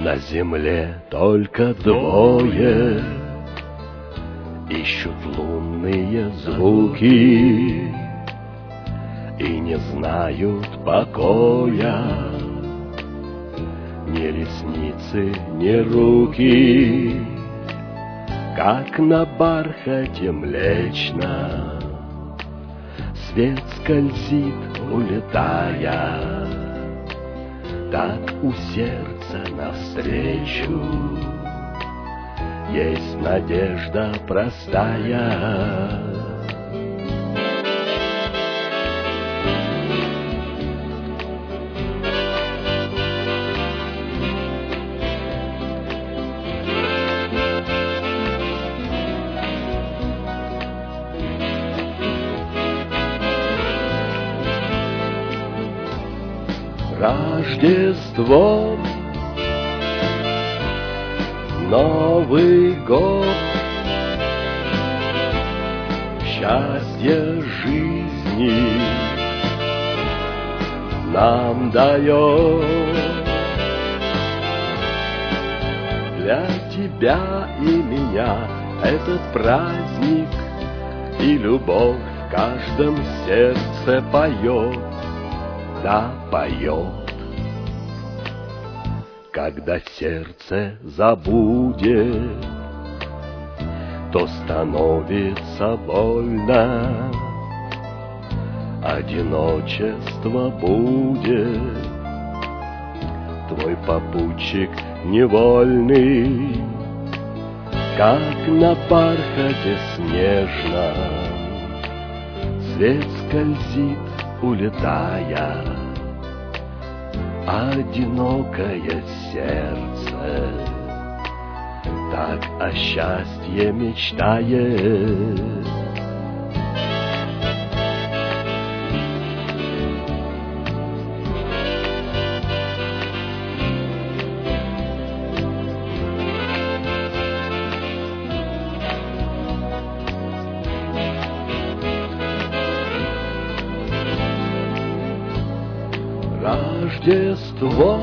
На земле только двое ищут лунные звуки и не знают покоя ни ресницы, ни руки, как на бархате млечном свет скользит, улетая, так у сердца навстречу есть надежда простая. Рождество, Новый год, счастье жизни нам дает. Для тебя и меня этот праздник, и любовь в каждом сердце поет. Да, поет. Когда сердце забудет, то становится больно, одиночество будет твой попутчик невольный, как на бархате снежном свет скользит, улетая, одинокое сердце так о счастье мечтает. Рождество,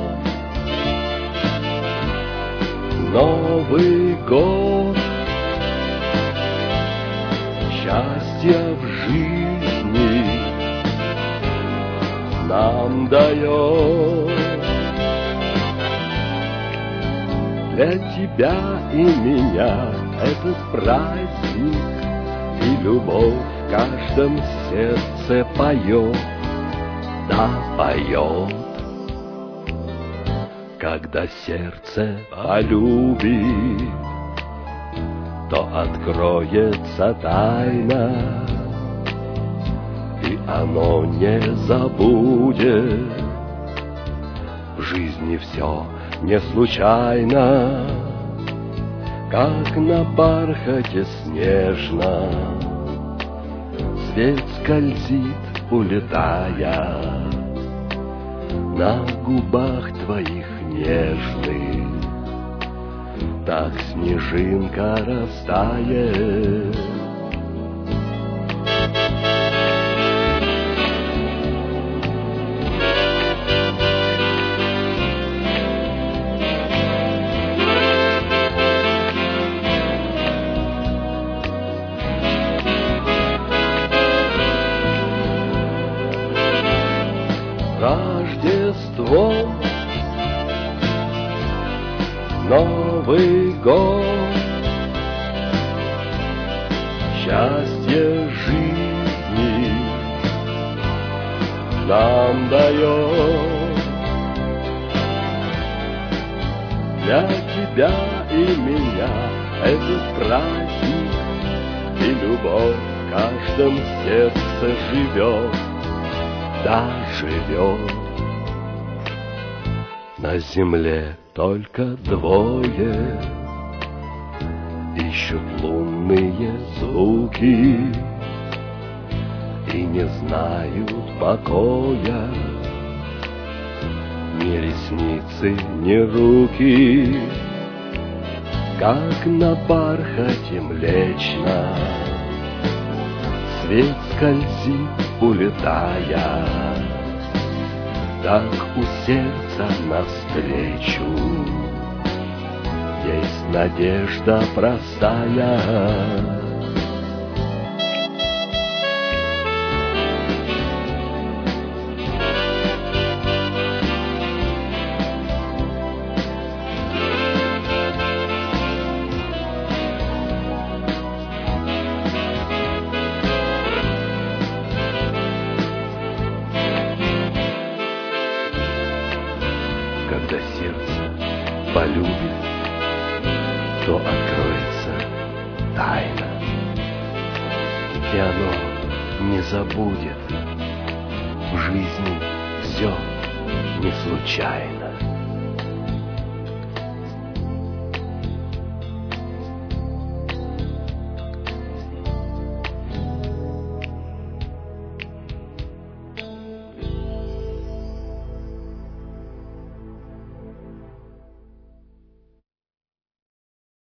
Новый год, счастье в жизни нам дает. Для тебя и меня этот праздник, и любовь в каждом сердце поет. Да, поет. Когда сердце полюбит, то откроется тайна, и оно не забудет. В жизни все не случайно, как на бархате снежном свет скользит, улетая, на губах твоих нежных так снежинка растает. Рождество, Новый год, счастье жизни нам дает. Для тебя и меня этот праздник, и любовь в каждом сердце живет. Да, живет. На земле только двое ищут лунные звуки и не знают покоя ни ресницы, ни руки, как на бархате млечном свет скользит, улетая, так у сердца навстречу есть надежда простая. Когда сердце полюбит, то откроется тайна, и оно не забудет. В жизни все не случайно.